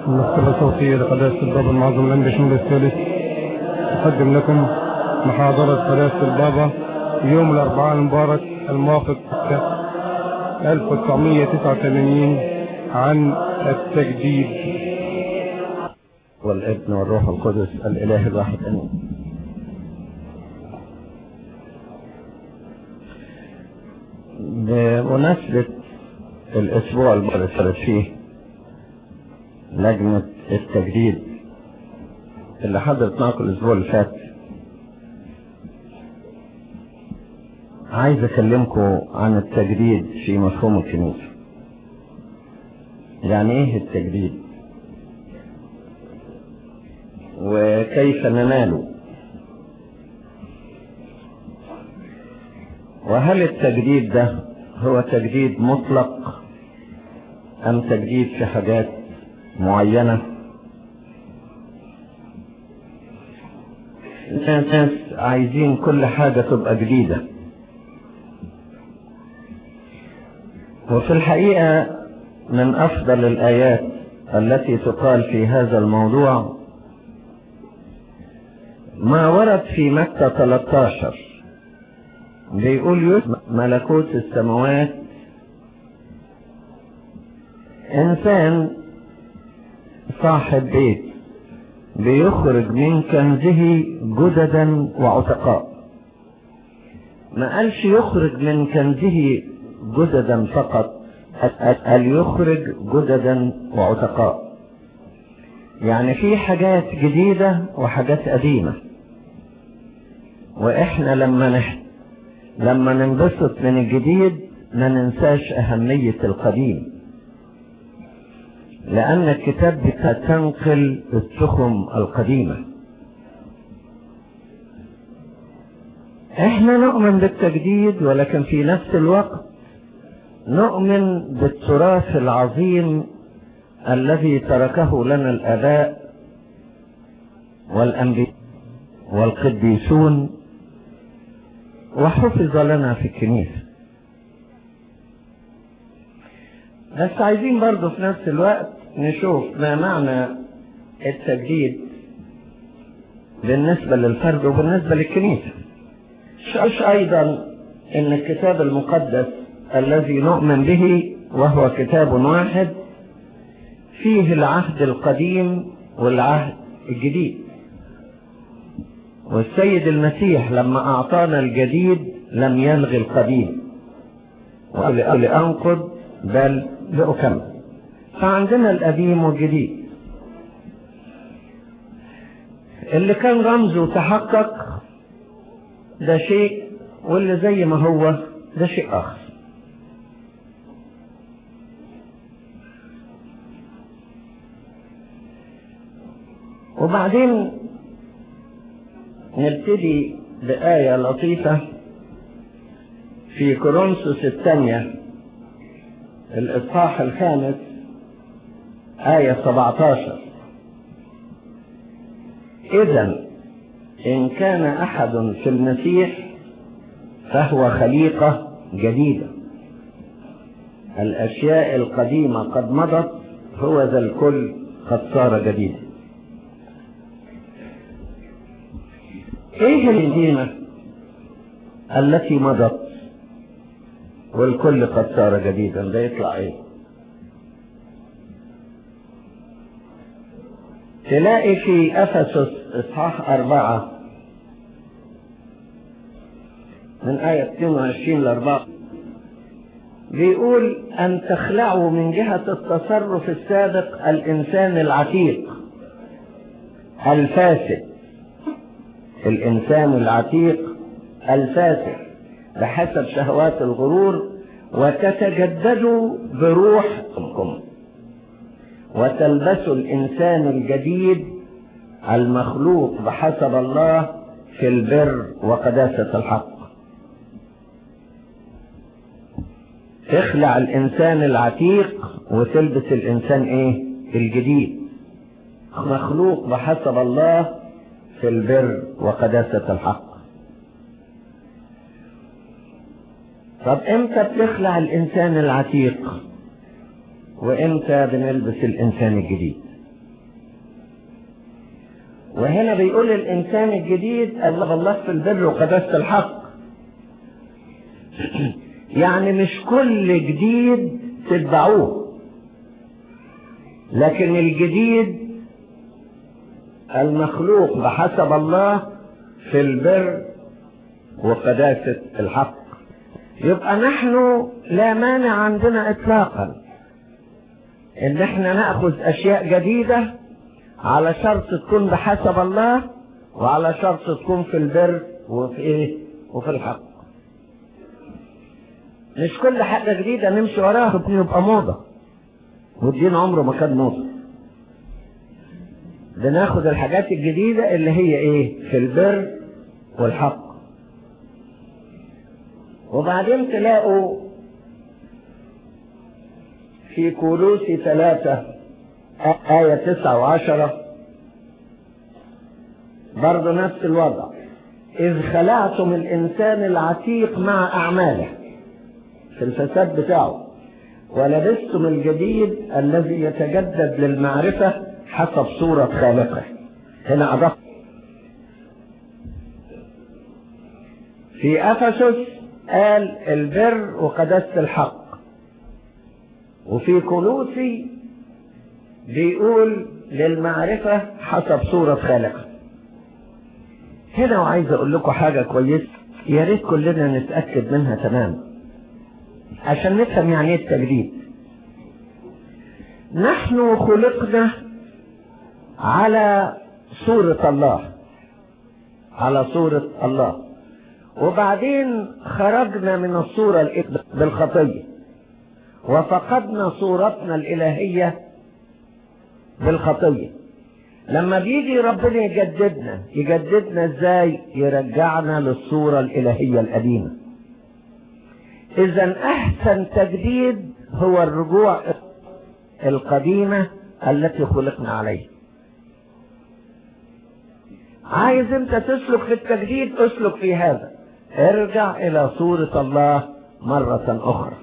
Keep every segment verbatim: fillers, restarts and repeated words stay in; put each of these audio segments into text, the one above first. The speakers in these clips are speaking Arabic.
المكتبة الصوتية لقداسة البابا المعظم الأنبا شنودة الثالث تقدم لكم محاضرة قداسة البابا يوم الأربعاء المبارك الموافق ألف وتسعمائة وتسعة وثمانين عن التجديد. والابن والروح القدس الإله الواحد آمين. بمناسبة الأسبوع اللي صارت فيه لجنة التجديد اللي حضرت معكم الأسبوع اللي فات، عايز أكلمكم عن التجديد في مفهوم الكنيسة. يعني إيه التجديد وكيف نناله، وهل التجديد ده هو تجديد مطلق أم تجديد في حاجات معينة؟ الناس عايزين كل حاجة تبقى جديدة، وفي الحقيقة من أفضل الآيات التي تقال في هذا الموضوع ما ورد في متى ثلاثة عشر، بيقول ملكوت السماوات إنسان صاحب بيت بيخرج من كنزه جددا وعتقاء. ما قالش يخرج من كنزه جددا فقط، قال يخرج جددا وعتقاء. يعني في حاجات جديدة وحاجات قديمة، وإحنا لما نحن لما ننبسط من الجديد ما ننساش أهمية القديم، لأن الكتاب بتنقل التخم القديمة. احنا نؤمن بالتجديد، ولكن في نفس الوقت نؤمن بالتراث العظيم الذي تركه لنا الآباء والأنبياء والقديسون وحفظ لنا في الكنيسة. بس عايزين برضو في نفس الوقت نشوف ما معنى التجديد بالنسبة للفرد وبالنسبة للكنيسة. مش أيضا إن الكتاب المقدس الذي نؤمن به وهو كتاب واحد فيه العهد القديم والعهد الجديد، والسيد المسيح لما أعطانا الجديد لم يلغي القديم ولأنقض بل لأكمل. فعندنا القديم والجديد، اللي كان رمزه تحقق ده شيء، واللي زي ما هو ده شيء آخر. وبعدين نبتدي بآية لطيفة في كورنثوس الثانية الإصحاح الخامس آية سبعة عشر: إذن إن كان أحد في المسيح فهو خليقة جديدة، الأشياء القديمة قد مضت، هو ذا الكل قد صار جديدا. إيه القديمة التي مضت والكل قد صار جديدا؟ ده يطلع إيه؟ تلاقي في أفسس إصحاح أربعة من آية اثنين وعشرين لأربعة بيقول أن تخلعوا من جهة التصرف السابق الإنسان العتيق الفاسد، الإنسان العتيق الفاسد بحسب شهوات الغرور، وتتجددوا بروحكم وتلبسوا الإنسان الجديد المخلوق بحسب الله في البر وقداسة الحق. تخلع الإنسان العتيق وتلبس الإنسان إيه؟ الجديد، مخلوق بحسب الله في البر وقداسة الحق. طب امتى بتخلع الإنسان العتيق وامتى بنلبس الإنسان الجديد؟ وهنا بيقول الإنسان الجديد أبلغ الله في البر وقداسة الحق. يعني مش كل جديد تتبعوه، لكن الجديد المخلوق بحسب الله في البر وقداسة الحق. يبقى نحن لا مانع عندنا اطلاقا ان احنا نأخذ اشياء جديدة على شرط تكون بحسب الله، وعلى شرط تكون في البر وفي ايه وفي الحق. مش كل حاجة جديدة نمشي وراها يبقى موضة، والدين عمره ما كان موضة. بناخد الحاجات الجديدة اللي هي ايه في البر والحق. وبعدين تلاقوا في كولوسي ثلاثة آية تسعة وعشرة برضو نفس الوضع. إذ خلعتم الإنسان العتيق مع أعماله في الفساد بتاعه، ولبستم الجديد الذي يتجدد للمعرفة حسب صورة خالقه. هنا أضف في أفسس قال البر وقداسة الحق، وفي كولوسي بيقول للمعرفة حسب صورة خالقه. هنا وعايز اقول لكم حاجة كويسة يا ريت كلنا نتأكد منها تمام عشان نفهم يعني ايه التجديد. نحن خلقنا على صورة الله، على صورة الله، وبعدين خرجنا من الصورة بالخطية وفقدنا صورتنا الإلهية بالخطية. لما بيجي ربنا يجددنا يجددنا ازاي؟ يرجعنا للصورة الإلهية القديمة. إذن أحسن تجديد هو الرجوع القديمة التي خلقنا عليها. عايز انت تسلك في التجديد، اسلك في هذا، ارجع الى صورة الله مرة اخرى.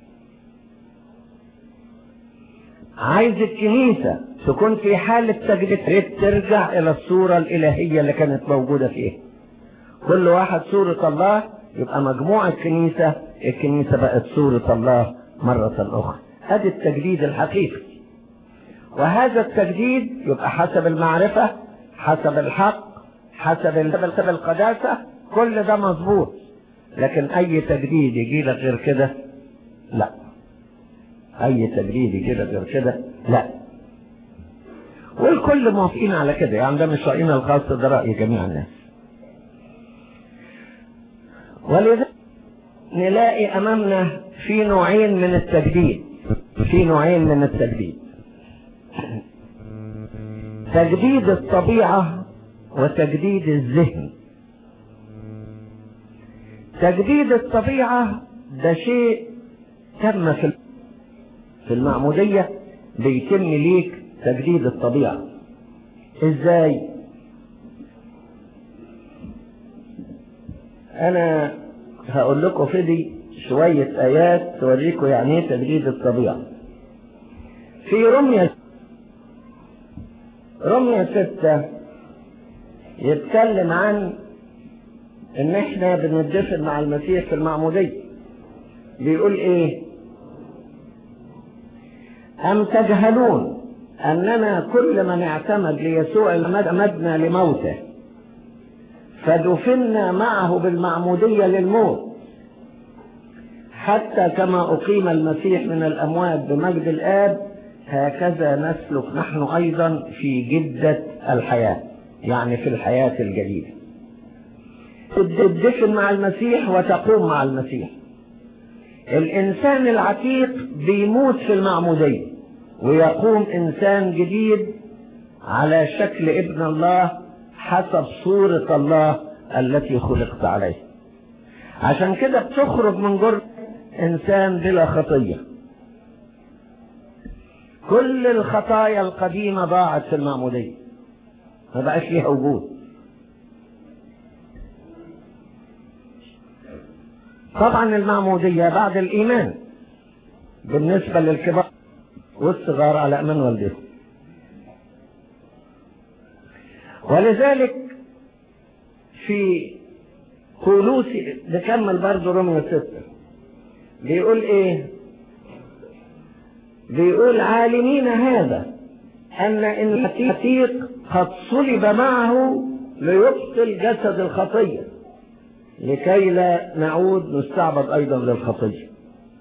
عايز الكنيسة تكون في حالة تجديد، ترجع الى الصورة الالهية اللي كانت موجودة فيها. كل واحد صورة الله، يبقى مجموعة الكنيسة، الكنيسة بقت صورة الله مرة اخرى. هذا التجديد الحقيقي. وهذا التجديد يبقى حسب المعرفة، حسب الحق، حسب القداسة، كل ده مظبوط. لكن اي تجديد يجي لك غير كده لا، اي تجديد يجي لك غير كده لا. والكل موافقين على كده، يعني ده مش رأينا الخاص، ده رأي جميع الناس. ولذلك نلاقي امامنا في نوعين من التجديد، في نوعين من التجديد: تجديد الطبيعة وتجديد الذهن. تجديد الطبيعة ده شيء تم في في المعمودية، بيتم ليك تجديد الطبيعة. ازاي؟ انا هقول لكم في دي شوية ايات توريكم يعني ايه تجديد الطبيعة. في رمية رمية ستة يتكلم عن ان احنا بندفن مع المسيح في المعمودية. بيقول ايه؟ ام تجهلون اننا كل من اعتمد ليسوع اعتمدنا لموته، فدفنا معه بالمعمودية للموت، حتى كما اقيم المسيح من الاموات بمجد الاب، هكذا نسلك نحن ايضا في جدة الحياة، يعني في الحياة الجديدة. تدفن مع المسيح وتقوم مع المسيح. الانسان العتيق بيموت في المعمودية ويقوم انسان جديد على شكل ابن الله حسب صورة الله التي خلقت عليه. عشان كده بتخرج من جرم انسان بلا خطية. كل الخطايا القديمة ضاعت في المعمودية، ما بقاش ليها وجود. طبعا المعمودية بعد الإيمان بالنسبة للكبار والصغار على أمن والدهم. ولذلك في كولوسي نكمل برضه رمية ستة بيقول ايه؟ بيقول عالمين هذا ان ان العتيق قد صلب معه ليبطل جسد الخطية لكي لا نعود نستعبد ايضا للخطية.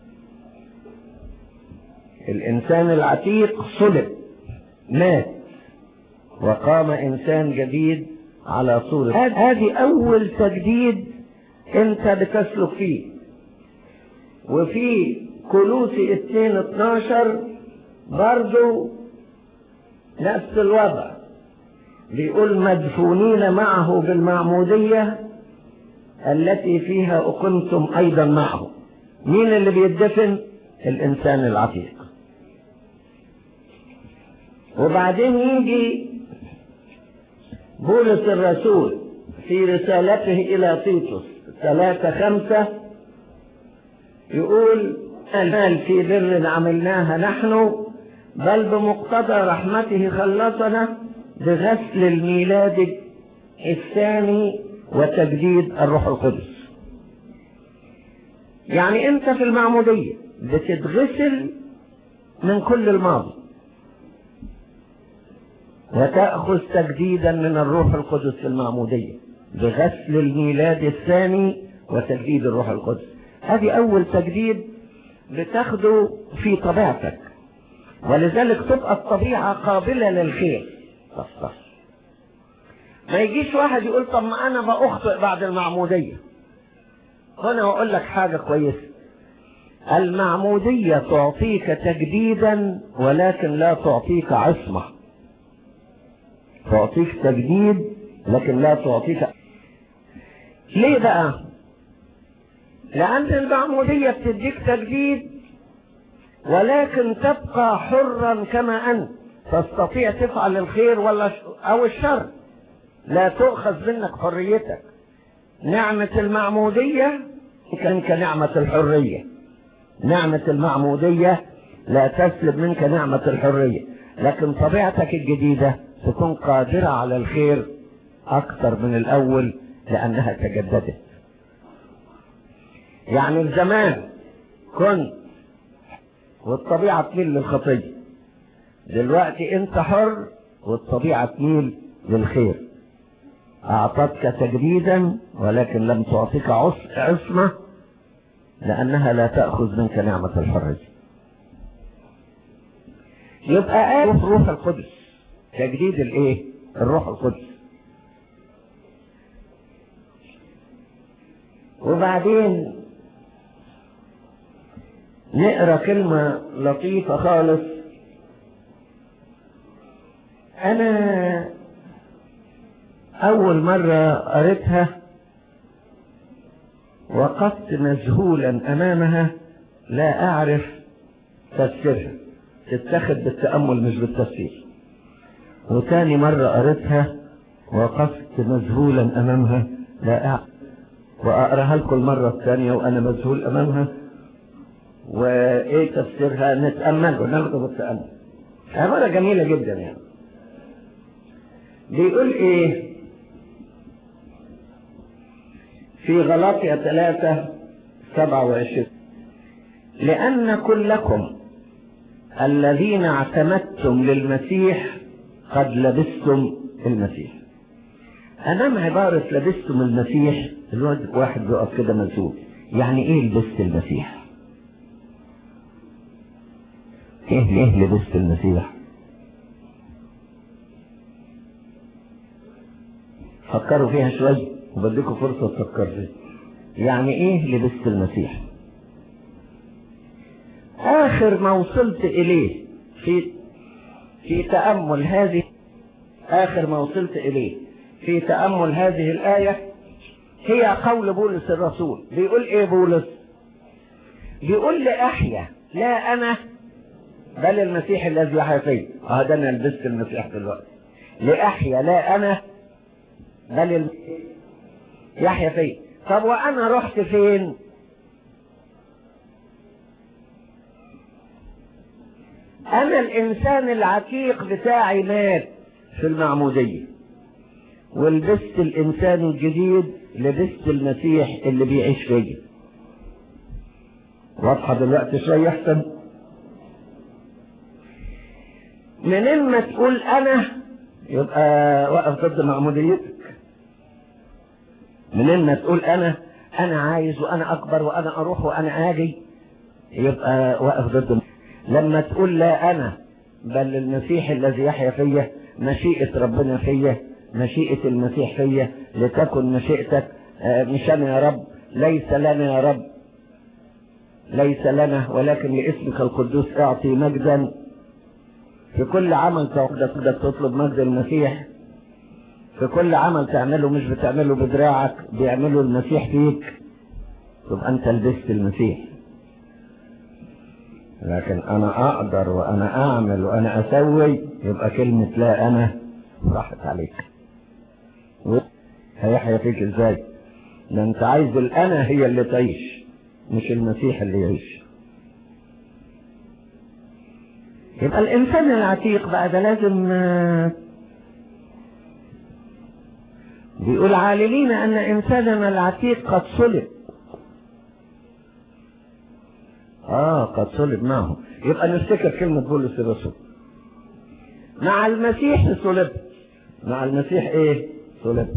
الانسان العتيق صلب مات وقام انسان جديد على صورة. هذه اول تجديد انت بتسلك فيه. وفي كولوسي اثنين اتناشر برضو نفس الوضع بيقول مدفونين معه بالمعمودية التي فيها أقمتم أيضا معه. مين اللي بيدفن؟ الإنسان العتيق. وبعدين يجي بولس الرسول في رسالته إلى تيتوس ثلاثة خمسة يقول المال في بر عملناها نحن بل بمقتضى رحمته خلصنا بغسل الميلاد الثاني وتجديد الروح القدس. يعني انت في المعمودية بتتغسل من كل الماضي وتأخذ تجديدا من الروح القدس في المعمودية بغسل الميلاد الثاني وتجديد الروح القدس. هذه اول تجديد بتاخده في طبيعتك، ولذلك تبقى الطبيعة قابلة للخير. تصفر ما يجيش واحد يقول طب ما انا بأخطئ بعد المعمودية. هنا اقول لك حاجة كويسة، المعمودية تعطيك تجديدا ولكن لا تعطيك عصمة. تعطيك تجديد لكن لا تعطيك. ليه بقى؟ لأن المعمودية بتديك تجديد ولكن تبقى حرا كما أنت، تستطيع تفعل الخير ولا أو الشر، لا تؤخذ منك حريتك. نعمة المعمودية منك نعمة الحرية. نعمة المعمودية لا تسلب منك نعمة الحرية، لكن طبيعتك الجديدة تكون قادرة على الخير أكثر من الأول لأنها تجددت. يعني الزمان كنت والطبيعة تميل للخطية، دلوقتي انت حر والطبيعة تميل للخير. اعطتك تجديدا ولكن لم تعطيك عصمة لانها لا تأخذ منك نعمة الحرية. يبقى آل روح القدس تجديد الايه؟ الروح القدس. وبعدين نقرأ كلمة لطيفة خالص. أنا أول مرة قريتها وقفت مذهولا أمامها لا أعرف تفسيرها، تتخذ بالتأمل مش بالتفسير. وتاني مرة قريتها وقفت مذهولا أمامها لا أعرف، وأقرأها لكم المرة الثانية وأنا مذهول أمامها وايه تفسيرها نتأمل وناخده بالتأمل. عبارة جميلة جدا. يعني بيقول ايه في غلاطية ثلاثة سبعة وعشرين: لأن كلكم الذين اعتمدتم للمسيح قد لبستم المسيح. أمام عبارة لبستم المسيح الواحد واحد بيقف كده مذهول، يعني ايه لبست المسيح؟ ايه ليه لبست المسيح؟ فكروا فيها شوية وبديكم فرصة تفكروا فيها. يعني ايه لبست المسيح؟ اخر ما وصلت اليه في في تأمل هذه اخر ما وصلت اليه في تأمل هذه الآية هي قول بولس الرسول. بيقول ايه بولس؟ بيقول لأحيا لا انا بل المسيح الذي يحيا فيا. اه ده انا لبست المسيح دلوقتي. لأحيا لا انا بل المسيح يحيا فيا. طب وانا رحت فين؟ انا الانسان العتيق بتاعي مات في المعمودية، ولبست الإنسان الجديد، لبست المسيح اللي بيعيش فيه. واضحة دلوقتي شوية أحسن؟ منين ما تقول أنا يبقى واقف ضد معموديتك. منين ما تقول أنا أنا عايز وأنا أكبر وأنا أروح وأنا آجي، يبقى واقف ضد. لما تقول لا أنا بل المسيح الذي يحيا فيا، مشيئة ربنا فيا، مشيئة المسيح فيا، لتكن مشيئتك مش أنا يا رب، ليس لنا يا رب، ليس لنا ولكن لاسمك القدوس اعطي مجدا. في كل عمل تقدر تطلب مجد المسيح، في كل عمل تعمله مش بتعمله بدراعك، بيعمله المسيح فيك، تبقى انت لبست المسيح. لكن انا اقدر وانا اعمل وانا اسوي، يبقى كلمة لا انا راحت عليك. هيحيا فيك ازاي؟ ده انت عايز الانا هي اللي تعيش، مش المسيح اللي يعيش. يبقى الانسان العتيق بقى ده لازم، بيقول عالمين ان انساننا العتيق قد صلب. اه قد صلب معه. يبقى نفتكر كلمة بولس الرسول، مع المسيح صلبت. مع المسيح ايه؟ صلبت.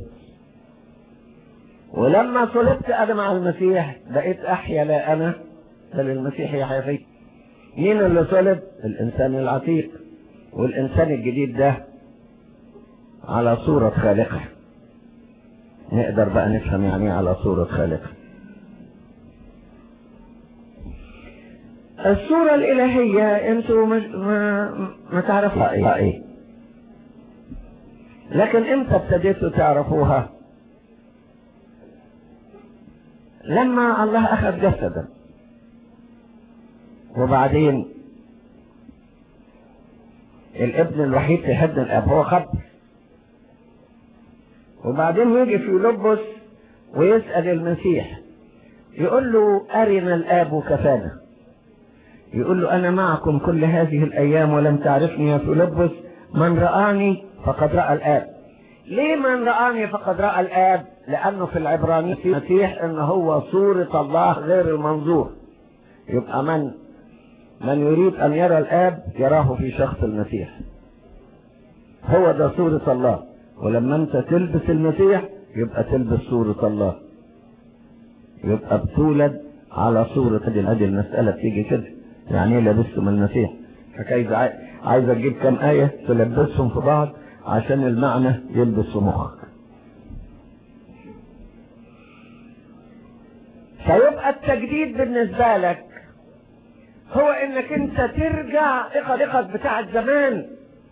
ولما صلبت انا مع المسيح بقيت احيا لا انا بل المسيح يحيا فيا. مين اللي صلب؟ الانسان العتيق. والانسان الجديد ده على صورة خالقه. نقدر بقى نفهم يعني ايه على صورة خالقه. الصورة الالهية انتوا ما, ما, ما تعرفوها ايه، لكن امتى ابتديتوا تعرفوها؟ لما الله اخذ جسدا، وبعدين الابن الوحيد في حضن الاب هو خبر، وبعدين يجي في لبس ويسأل المسيح يقول له أرنا الآب كفانا. يقول له أنا معكم كل هذه الأيام ولم تعرفني يا فيلبس، من رآني فقد رأى الآب. ليه من رآني فقد رأى الآب؟ لأنه في العبراني في المسيح إن هو صورة الله غير المنظور. يبقى من من يريد أن يرى الآب يراه في شخص المسيح، هو ده صورة الله. ولما أنت تلبس المسيح يبقى تلبس صورة الله، يبقى بتولد على صورة. هذه المسألة بتيجي كده، يعني ايه لبستم المسيح؟ فكيف عايز اجيب كم آية تلبسهم في بعض عشان المعنى يلبس في مخك. فيبقى التجديد بالنسبة لك هو انك انت ترجع اقد بتاعت زمان،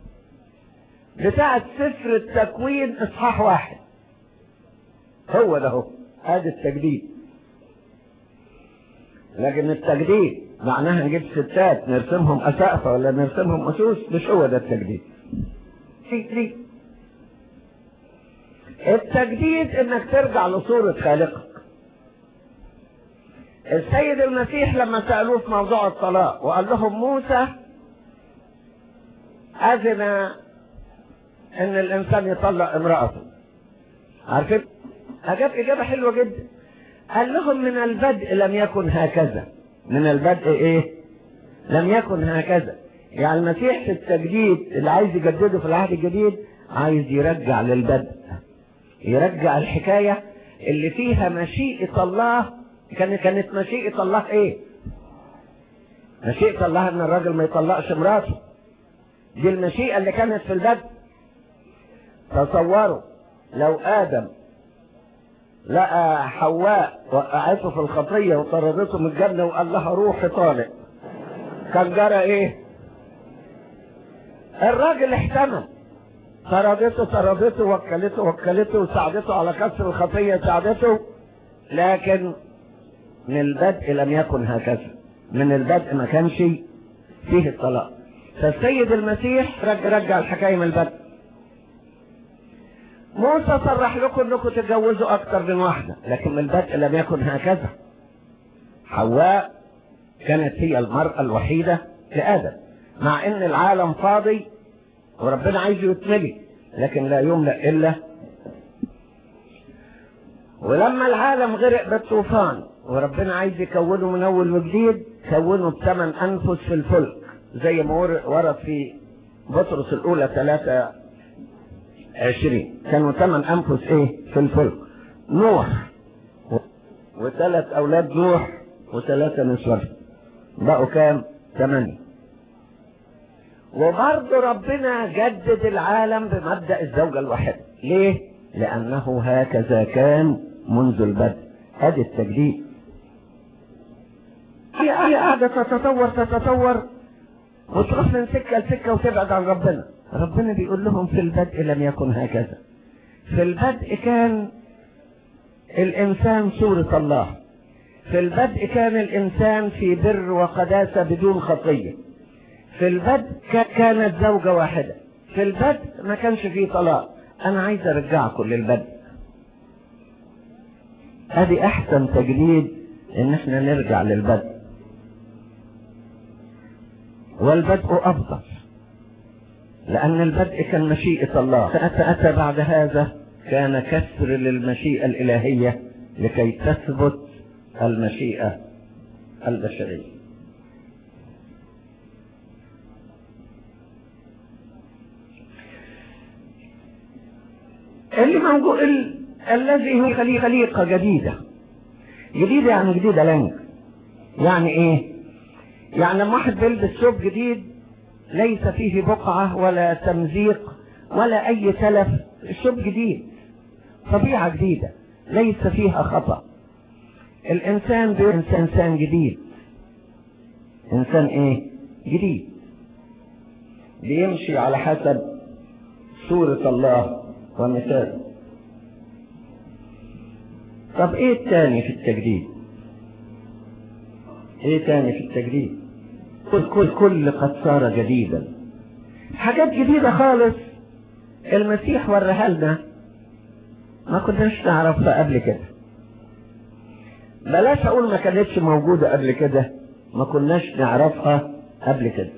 بتاعت سفر التكوين اصحاح واحد. هو ده هو هذا التجديد. لكن التجديد معناها نجيب ستات نرسمهم أسقفة ولا نرسمهم أسوس، مش هو ده التجديد. التجديد انك ترجع لصورة خالقك. السيد المسيح لما سألوه في موضوع الطلاق وقال لهم موسى أذن ان الانسان يطلق امرأته، عارفين؟ اجاب اجابة حلوة جدا. قال لهم من البدء لم يكن هكذا. من البدء ايه؟ لم يكن هكذا. يعني المسيح في التجديد اللي عايز يجدده في العهد الجديد عايز يرجع للبدء، يرجع الحكاية اللي فيها مشيئة الله. كانت كانت مشيئة الله ايه؟ مشيئة الله ان الراجل ما يطلقش مراته. دي المشيئة اللي كانت في البدء. تصوروا لو آدم لقى حواء وقعته في الخطية وطردته من الجنة وقال لها روحي طالق، كان جرى ايه؟ الراجل احتمل، طردته طردته وكلته وكلته وساعدته على كسر الخطية ساعدته. لكن من البدء لم يكن هكذا. من البدء ما كانش فيه الطلاق. فالسيد المسيح رجع, رجع الحكاية من البدء. موسى صرح لكم انكم تتجوزوا اكتر من واحدة، لكن من البدء لم يكن هكذا. حواء كانت هي المرأة الوحيدة لآدم، مع ان العالم فاضي وربنا عايزه يتملي، لكن لا يملأ الا ولما العالم غرق بالطوفان وربنا عايز يكونه من اول وجديد، كونه بثمان انفس في الفلك زي ما ورد في بطرس الاولى ثلاثة عشرين. كانوا ثمان انفس ايه في الفلك؟ نوح وثلاث اولاد نوح وثلاثة نسوان، بقوا كام؟ ثمانية. وبرضه ربنا جدد العالم بمبدأ الزوجة الواحدة. ليه؟ لأنه هكذا كان منذ البدء. هذا التجديد. هي قاعدة تتطور تتطور وتروح من سكة لسكة وتبعد عن ربنا. ربنا بيقول لهم في البدء لم يكن هكذا. في البدء كان الإنسان صورة الله. في البدء كان الإنسان في بر وقداسة بدون خطية. في البدء كانت زوجة واحدة. في البدء ما كانش فيه طلاق. أنا عايز أرجعكم للبدء. هذه أحسن تجديد، إن إحنا نرجع للبدء. والبدء أفضل، لأن البدء كان مشيئة الله. أتى أتى بعد هذا كان كسر للمشيئة الإلهية لكي تثبت المشيئة البشرية. اللي موجود ال... الذي هو خليقة جديدة. جديدة يعني جديدة لنج. يعني ايه؟ يعني لما واحد بيلبس ثوب جديد ليس فيه بقعة ولا تمزيق ولا اي تلف. الثوب جديد، طبيعة جديدة ليس فيها خطأ. الانسان بينسى انسان جديد. انسان ايه؟ جديد، بيمشي على حسب صورة الله ومثاله. طب ايه الثاني في التجديد؟ ايه تاني في التجديد؟ كل كل كل قد صار جديدا. حاجات جديدة خالص المسيح وريها لنا ما كناش نعرفها قبل كده. بلاش اقول ما كانتش موجودة قبل كده، ما كناش نعرفها قبل كده.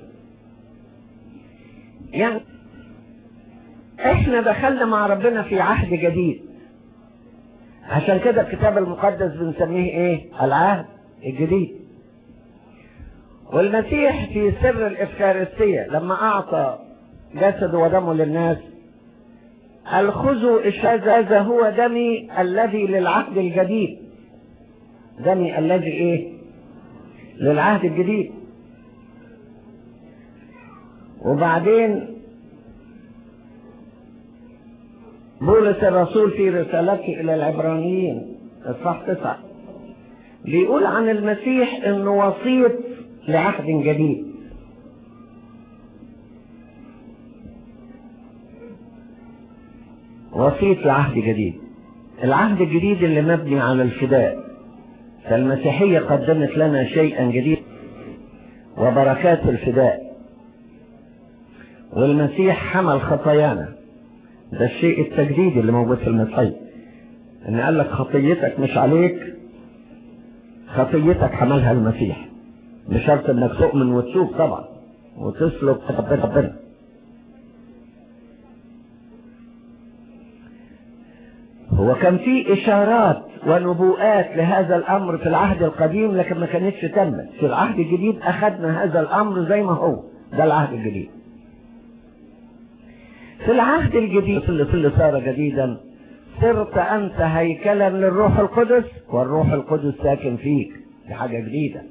يعني احنا دخلنا مع ربنا في عهد جديد. عشان كده الكتاب المقدس بنسميه ايه؟ العهد الجديد. والمسيح في سر الإفخارستية لما أعطى جسده ودمه للناس قال خذوا هذا هو دمي الذي للعهد الجديد. دمي الذي ايه؟ للعهد الجديد. وبعدين بولس الرسول في رسالته إلى العبرانيين اصحاح تسعة بيقول عن المسيح انه وسيط لعهد جديد. وسيط لعهد جديد. العهد الجديد اللي مبني على الفداء. فالمسيحية قدمت لنا شيئا جديد وبركات الفداء. والمسيح حمل خطايانا. ده الشيء التجديد اللي موجود في المسيحية، ان قال لك خطيتك مش عليك، خطيتك حملها المسيح، بشرط انك تؤمن وتشوف طبعا وتسلك ربنا. هو كان في اشارات ونبوءات لهذا الامر في العهد القديم لكن ما كانتش تمت. في العهد الجديد اخذنا هذا الامر زي ما هو. ده العهد الجديد. في العهد الجديد اللي صار جديدا صرت انت هيكلا للروح القدس والروح القدس ساكن فيك. دي حاجة جديدة.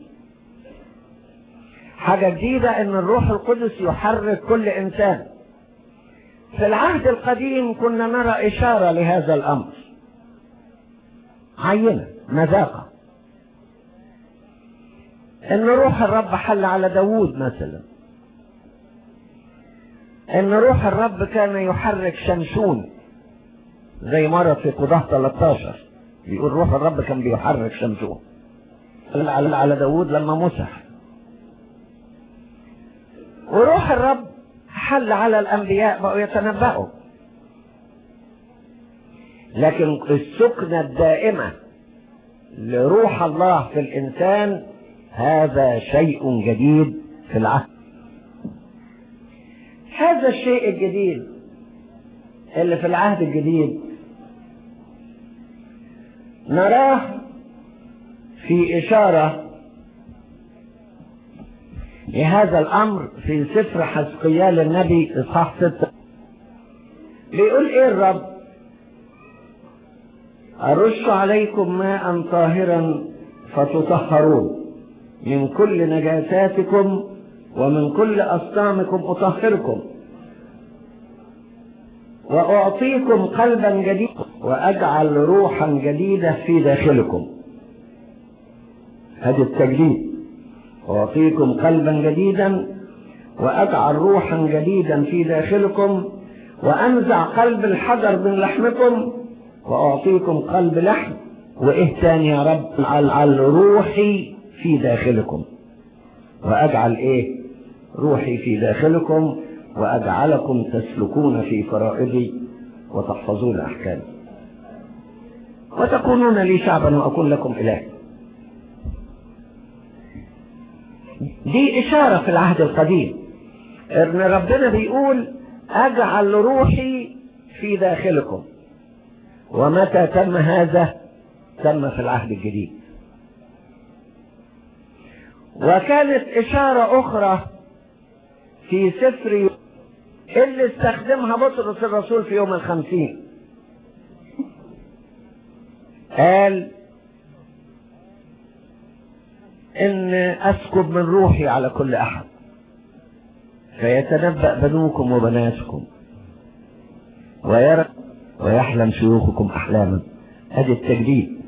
حاجة جديدة ان الروح القدس يحرك كل انسان. في العهد القديم كنا نرى اشارة لهذا الامر عينة مذاقة، ان روح الرب حل على داوود مثلا، ان روح الرب كان يحرك شمشون زي مرة في قضاة ثلاثة عشر بيقول روح الرب كان بيحرك شمشون على داوود لما مسح. وروح الرب حل على الانبياء بقوا يتنبأوا. لكن السكنة الدائمة لروح الله في الانسان هذا شيء جديد في العهد. هذا الشيء الجديد اللي في العهد الجديد نراه في إشارة لهذا الأمر في سفر حزقيال النبي إصحاح ستة. بيقول إيه الرب؟ أرش عليكم ماء طاهرا فتطهرون من كل نجاساتكم ومن كل أصنامكم أطهركم، وأعطيكم قلبا جديدا وأجعل روحا جديدة في داخلكم. هذا التجديد، أعطيكم قلبا جديدا وأجعل روحا جديدا في داخلكم، وأنزع قلب الحجر من لحمكم وأعطيكم قلب لحم. وإيه تاني يا رب؟ أجعل روحي في داخلكم، وأجعل إيه؟ روحي في داخلكم، وأجعلكم تسلكون في فرائضي وتحفظون أحكامي وتكونون لي شعبا وأكون لكم إله. دي إشارة في العهد القديم إن ربنا بيقول أجعل روحي في داخلكم. ومتى تم هذا؟ تم في العهد الجديد. وكانت إشارة أخرى في سفر اللي استخدمها بطرس الرسول في يوم الخمسين، قال إن أسكب من روحي على كل أحد فيتنبأ بنوكم وبناتكم ويرى ويحلم شيوخكم أحلاما. هذا التجديد،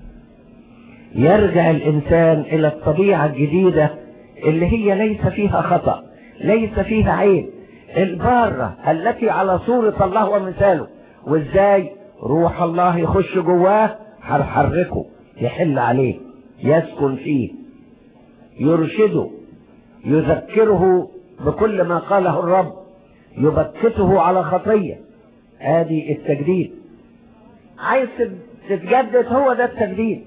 يرجع الإنسان إلى الطبيعة الجديدة اللي هي ليس فيها خطأ، ليس فيها عيب، البارة التي على صورة الله ومثاله. وإزاي؟ روح الله يخش جواه، هيحركه، يحل عليه، يسكن فيه، يرشده، يذكره بكل ما قاله الرب، يبكته على خطية. هذه التجديد. عايز تتجدد، هو ده التجديد.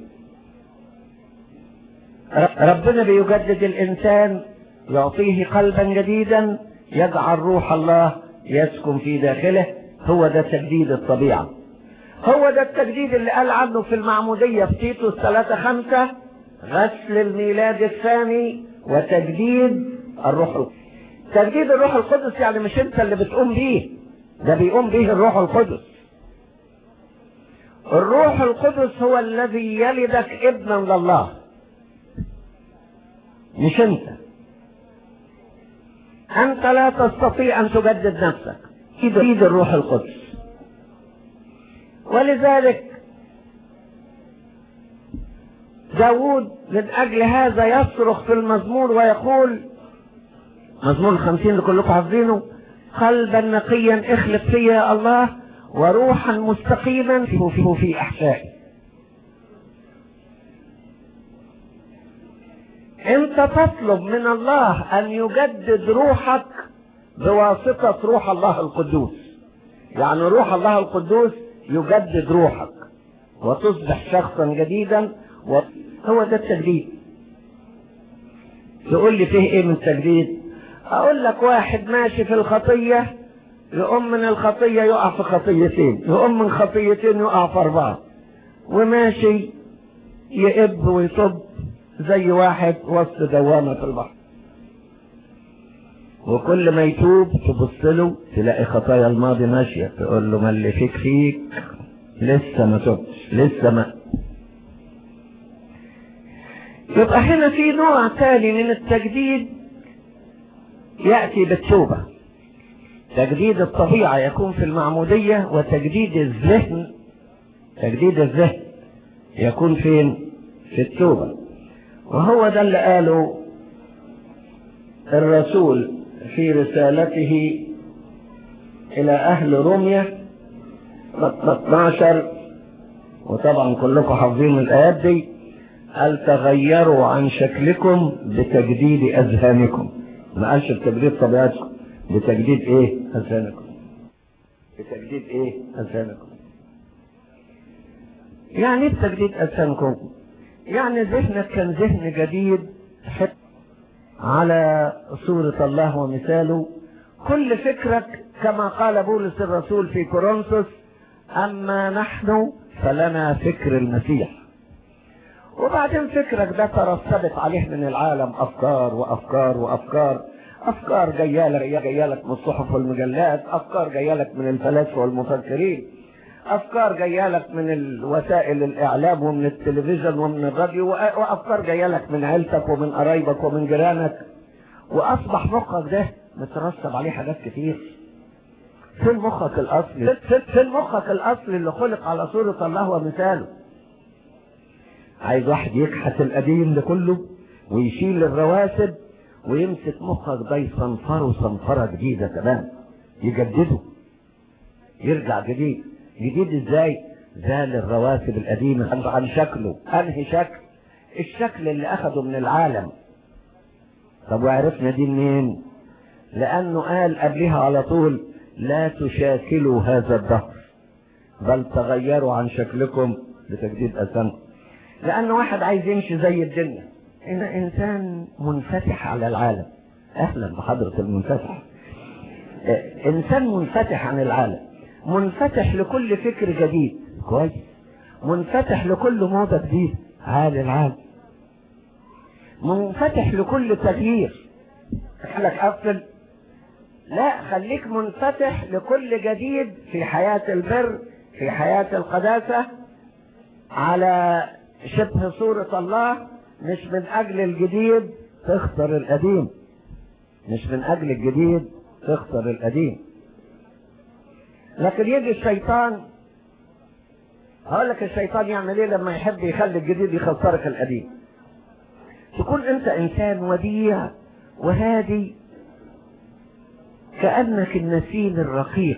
ربنا بيجدد الإنسان، يعطيه قلبا جديدا، يجعل روح الله يسكن في داخله. هو ده تجديد الطبيعة، هو ده التجديد اللي قال عنه في المعمودية في تيتوس ثلاثة خمسة: غسل الميلاد الثاني وتجديد الروح القدس. تجديد الروح القدس يعني مش انت اللي بتقوم بيه، ده بيقوم به الروح القدس. الروح القدس هو الذي يلدك ابنا لله، مش انت. انت لا تستطيع ان تجدد نفسك، تجديد الروح القدس. ولذلك داود من اجل هذا يصرخ في المزمور ويقول، مزمور خمسين اللي كلكم حافظينه: قلبا نقيا اخلق فيا يا الله، وروحا مستقيما فيه في احشائي. انت تطلب من الله ان يجدد روحك بواسطة روح الله القدوس. يعني روح الله القدوس يجدد روحك وتصبح شخصا جديدا، وهو ده التجديد. تقول لي فيه ايه من التجديد؟ اقول لك واحد ماشي في الخطية، يقوم من الخطية يقع في خطيتين، يقوم من خطيتين يقع في اربعة، وماشي يئب ويصب زي واحد وسط دوامة في البحر. وكل ما يتوب تبص له تلاقي خطايا الماضي ماشية، تقول له ما اللي فيك فيك، لسه ما تبتش، لسه ما. يبقى هنا في نوع تاني من التجديد يأتي بالتوبة. تجديد الطبيعة يكون في المعمودية، وتجديد الذهن، تجديد الذهن يكون فين؟ في التوبة. وهو ده اللي قاله الرسول في رسالته إلى أهل روميا اثناشر، وطبعا كلكم حافظين الآيات دي: قال تغيروا عن شكلكم بتجديد أذهانكم. ما قالش بتجديد طبيعتكم، بتجديد إيه؟ أذهانكم. بتجديد إيه؟ أذهانكم. يعني بتجديد أذهانكم يعني ذهنك كان ذهن جديد على صورة الله ومثاله. كل فكرك كما قال بولس الرسول في كورنثوس: أما نحن فلنا فكر المسيح. وبعدين فكرك ده ترسبت عليه من العالم افكار وافكار وافكار، افكار جايه لك جايه لك من الصحف والمجلات، افكار جايه لك من الفلاسفه والمفكرين، افكار جايه لك من وسائل الاعلام ومن التلفزيون ومن الراديو، وافكار جايه لك من عيلتك ومن قرايبك ومن جيرانك، واصبح مخك ده مترسب عليه حاجات كتير. فين مخك الاصلي؟ فين مخك الاصلي اللي خلق على صورة الله ومثاله؟ عايز واحد يكحت القديم ده كله ويشيل الرواسب ويمسك مخك ده يصنفره صنفرة جديدة تمام، يجدده، يرجع جديد. جديد ازاي؟ زال الرواسب القديمة عن شكله. انهي شكل؟ الشكل اللي اخده من العالم. طب وعرفنا دي منين؟ لانه قال قبلها على طول لا تشاكلوا هذا الدهر بل تغيروا عن شكلكم بتجديد اذهانكم. لان واحد عايز يمشي زي الدنيا، انا انسان منفتح على العالم. اهلا بحضرة المنفتح. انسان منفتح عن العالم، منفتح لكل فكر جديد كويس، منفتح لكل موضة جديد عالي العالم، منفتح لكل تغيير. خلك قفل؟ لا، خليك منفتح لكل جديد في حياة البر، في حياة القداسة، على شبه صورة الله، مش من اجل الجديد تخسر القديم، مش من اجل الجديد تخسر القديم. لكن يجي الشيطان، هقول لك الشيطان يعمل ايه لما يحب يخلي الجديد يخسرك القديم. تكون انت انسان وديع وهادي كأنك النسيم الرقيق،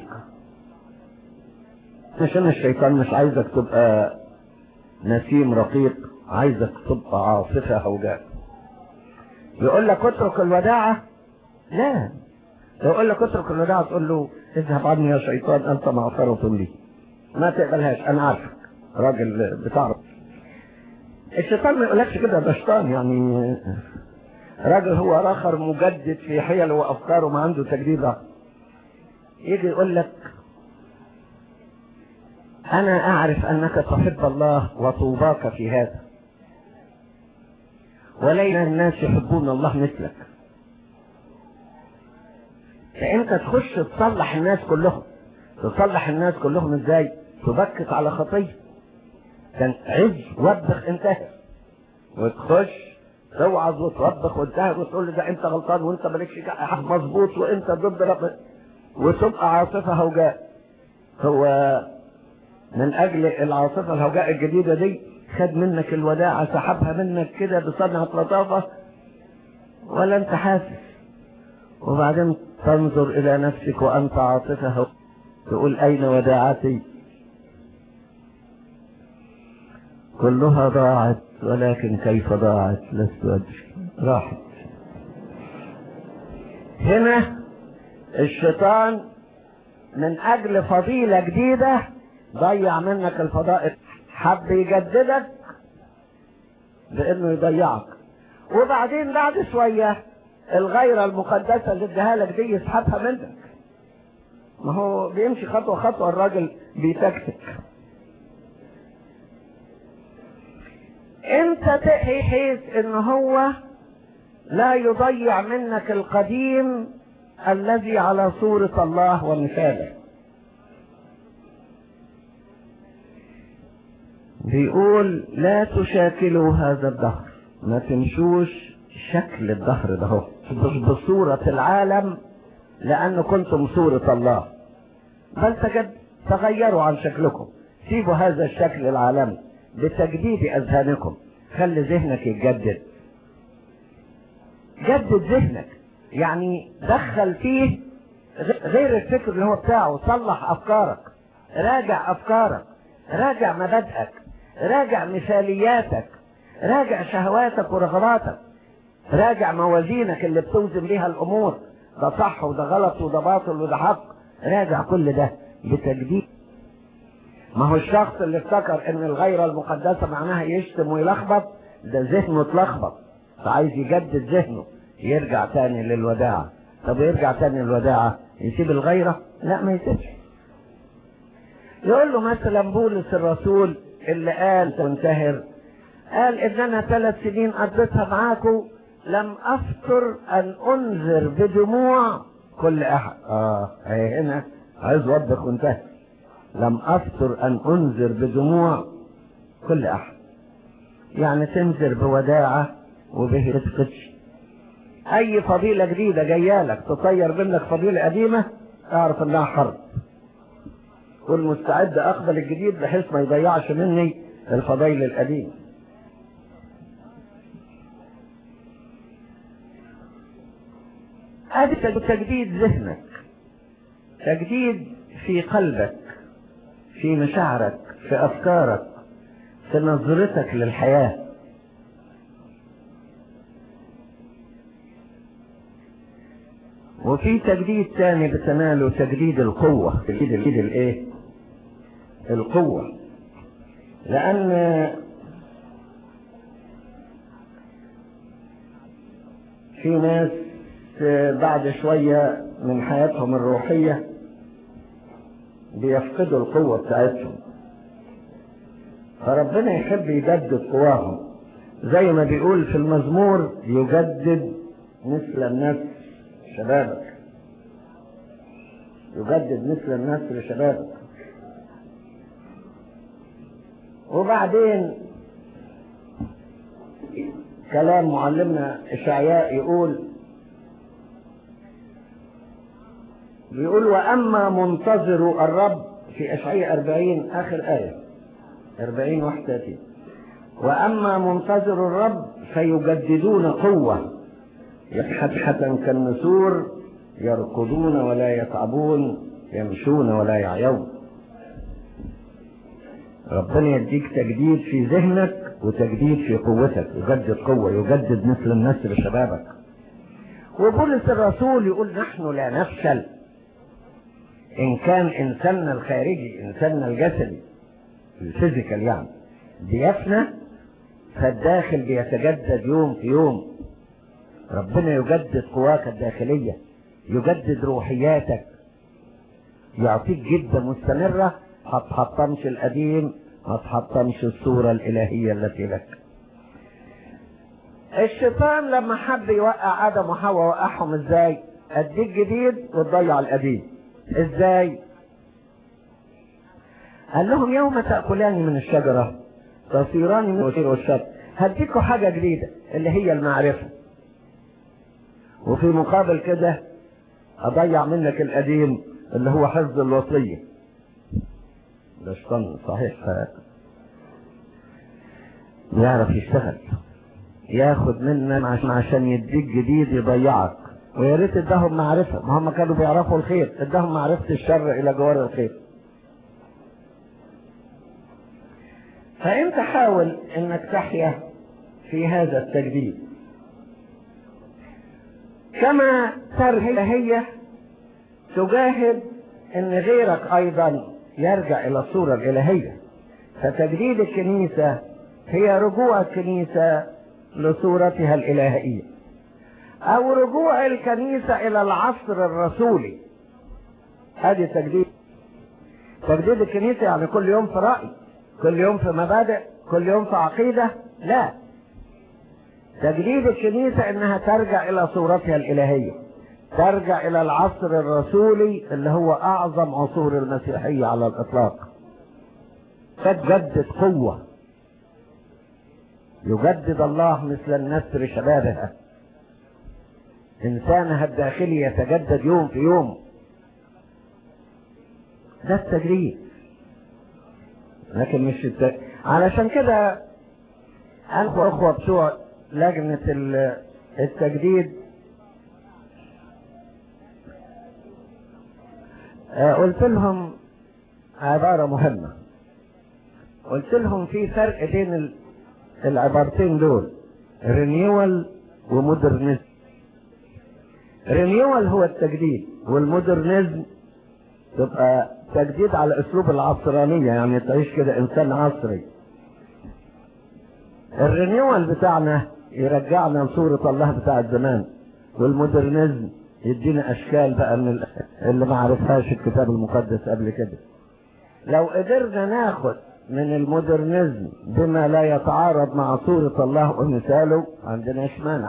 عشان الشيطان مش عايزك تبقى نسيم رقيق، عايزك تبقى عاصفة هوجاء. يقول لك اترك الوداعة، لا، يقول لك اترك الوداعة تقول له اذهب عني يا شيطان انت معصرة لي، ما تقبلهاش، انا عارفك راجل بتعرف. الشيطان ما يقولكش كده، ده شيطان يعني راجل هو راخر مجدد في حيله وافكاره، ما عنده تجديد. يجي يقول لك انا اعرف انك تحب الله وطوباك في هذا، وليس الناس يحبون الله مثلك. فانت تخش تصلح الناس كلهم. تصلح الناس كلهم ازاي؟ تبكت على خطيه، كان عز وبخ انتهر، وتخش توعظ وتوبخ وانتهر وتقول له ده انت غلطان وانت مالكش حق مظبوط وانت ضد ربنا، وتبقى عاصفه هوجاء. هو من اجل العاصفه الهوجاء الجديده دي خد منك الوداعه، سحبها منك كده بصنعه لطافه ولا انت حاسس، وبعدين تنظر الى نفسك وانت عاصفه هوجاء تقول اين وداعتي؟ كلها ضاعت، ولكن كيف ضاعت لست أدري، راحت. هنا الشيطان من أجل فضيلة جديدة ضيع منك الفضائل، حب يجددك بأنه يضيعك، وبعدين بعد شوية الغيرة المقدسة اللي اديها لك دي يسحبها منك. ما هو بيمشي خطوة خطوة، الراجل بيتكتك. انت تحي حيث ان هو لا يضيع منك القديم الذي على صورة الله ومثاله. بيقول لا تشاكلوا هذا الدهر، ما تمشوش شكل الدهر ده، مش بصورة العالم لأن كنتم صورة الله، بل تجد تغيروا عن شكلكم، سيبوا هذا الشكل العالمي بتجديد أذهانكم. خلي ذهنك يتجدد، جدد ذهنك، يعني دخل فيه غير الفكر اللي هو بتاعه، صلح أفكارك، راجع أفكارك، راجع مبادئك، راجع مثالياتك، راجع شهواتك ورغباتك، راجع موازينك اللي بتوزن بيها الأمور، ده صح وده غلط وده باطل وده حق، راجع كل ده بتجديد. ما هو الشخص اللي افتكر ان الغيرة المقدسة معناها يشتم ويلخبط، ده ذهنه اتلخبط، فعايز يجدد ذهنه، يرجع تاني للوداعة. طب يرجع تاني للوداعة يسيب الغيرة؟ لا، ما يسيبش. يقول له مثلا بولس الرسول اللي قال تنتهر؟ قال ان انا ثلاث سنين قضيتها معاكم لم افتر ان انذر بدموع كل احد. اه هي هنا عايز وضح وانتهى. لم افتر ان انذر بدموع كل احد، يعني تنذر بوداعة وبهتفتش. اي فضيلة جديدة جايالك تطير منك فضيلة قديمة، اعرف انها حرب، والمستعد اقبل الجديد بحيث ما يضيعش مني الفضيل القديم. ادي تجديد ذهنك، تجديد في قلبك، في مشاعرك، في افكارك، في نظرتك للحياة. وفي تجديد تاني بتناله، تجديد القوة. تجديد الايه؟ القوة. لان في ناس بعد شوية من حياتهم الروحية بيفقدوا القوة بتاعتهم، فربنا يحب يجدد قواهم، زي ما بيقول في المزمور: يجدد مثل النسر شبابك. يجدد مثل النسر شبابك. وبعدين كلام معلمنا إشعياء يقول بيقول وأما منتظر الرب، في إشعياء أربعين آخر آية أربعين واحد وثلاثين: وأما منتظر الرب فيجددون قوة، يحتحة كالنسور، يركضون ولا يتعبون، يمشون ولا يعيون. ربنا يديك تجديد في ذهنك وتجديد في قوتك، يجدد قوة، يجدد مثل النسر شبابك. وبولس الرسول يقول: نحن لا نفشل. إن كان إنساننا الخارجي، إنساننا الجسدي الفيزيكال يعني بيفنى، فالداخل بيتجدد يوم في يوم. ربنا يجدد قواك الداخلية، يجدد روحياتك، يعطيك جدة مستمرة، ما تحطمش القديم، ما تحطمش الصورة الإلهية التي لك. الشيطان لما حب يوقع آدم وحواء وقعهم ازاي؟ اديك جديد وتضيع القديم. ازاي؟ قال لهم: يوم تأكلان من الشجرة تصيران من الخير والشر. هديكوا حاجة جديدة اللي هي المعرفة، وفي مقابل كده اضيع منك القديم اللي هو حفظ الوصية. ده شيطان صحيح، يعرف يشتغل، ياخد منك عشان يديك جديد يضيعك. ويا ريت اداهم معرفة، ما هم كانوا بيعرفوا الخير، اداهم معرفة الشر الى جوار الخير. فانت حاول انك تحيا في هذا التجديد، كما ترهي هي تجاهد ان غيرك ايضا يرجع الى الصورة الالهية. فتجديد الكنيسة هي رجوع الكنيسة لصورتها الالهية، او رجوع الكنيسة الى العصر الرسولي. هذه تجديد. تجديد الكنيسة يعني كل يوم في رأي، كل يوم في مبادئ، كل يوم في عقيدة. لا، تجديد الكنيسة انها ترجع الى صورتها الالهية، ترجع الى العصر الرسولي اللي هو اعظم عصور المسيحية على الاطلاق. تجدد قوة، يجدد الله مثل النسر شبابها. انسانها الداخلي يتجدد يوم في يوم. ده التجديد، لكن مش الت... علشان كده اخوة اخوة بتوع لجنة التجديد قلت لهم عبارة مهمة. قلت لهم في فرق بين العبارتين دول: رينيوال ومودرنيزم. رينيوال هو التجديد، والمودرنيزم تبقى تجديد على اسلوب العصرانية، يعني تعيش كده انسان عصري. الرينيوال بتاعنا يرجعنا لصورة الله بتاع زمان، والمودرنيزم يدينا اشكال بقى من اللي ما عرفهاش الكتاب المقدس قبل كده. لو قدرنا ناخد من المودرنزم بما لا يتعارض مع صورة الله ومثاله عندناش مانع.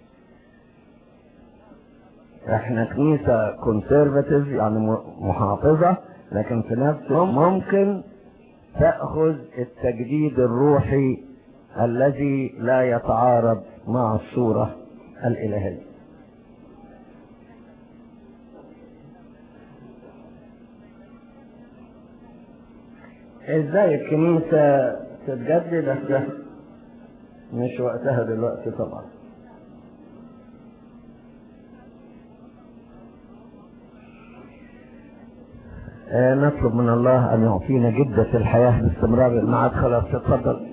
احنا كنيسة كونسيرفاتيف يعني محافظة، لكن في نفس الوقت ممكن تأخذ التجديد الروحي الذي لا يتعارض مع الصورة الإلهية. ازاي الكنيسة تتجدد؟ ده مش وقتها دلوقتي طبعا. آه نطلب من الله ان يعطينا جدة الحياة باستمرار. الميعاد خلاص، اتفضل.